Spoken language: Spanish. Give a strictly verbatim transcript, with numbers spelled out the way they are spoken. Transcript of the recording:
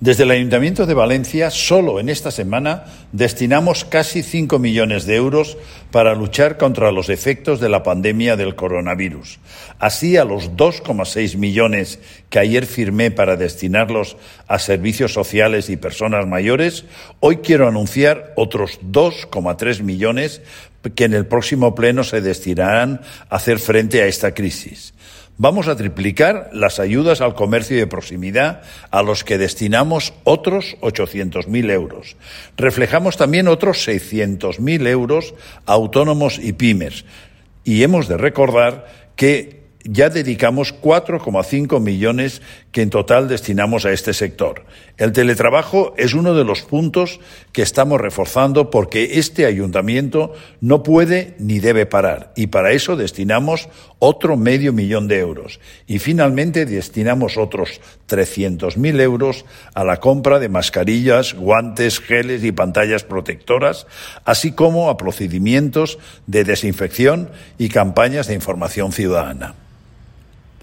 Desde el Ayuntamiento de Valencia, solo en esta semana, destinamos casi cinco millones de euros para luchar contra los efectos de la pandemia del coronavirus. Así, a los dos coma seis millones que ayer firmé para destinarlos a servicios sociales y personas mayores, hoy quiero anunciar otros dos coma tres millones que en el próximo pleno se destinarán a hacer frente a esta crisis. Vamos a triplicar las ayudas al comercio de proximidad, a los que destinamos otros ochocientos mil euros. Reflejamos también otros seiscientos mil euros a autónomos y pymes. Y hemos de recordar que ya dedicamos cuatro coma cinco millones que en total destinamos a este sector. El teletrabajo es uno de los puntos que estamos reforzando porque este ayuntamiento no puede ni debe parar y para eso destinamos otro medio millón de euros. Y finalmente destinamos otros trescientos mil euros a la compra de mascarillas, guantes, geles y pantallas protectoras, así como a procedimientos de desinfección y campañas de información ciudadana.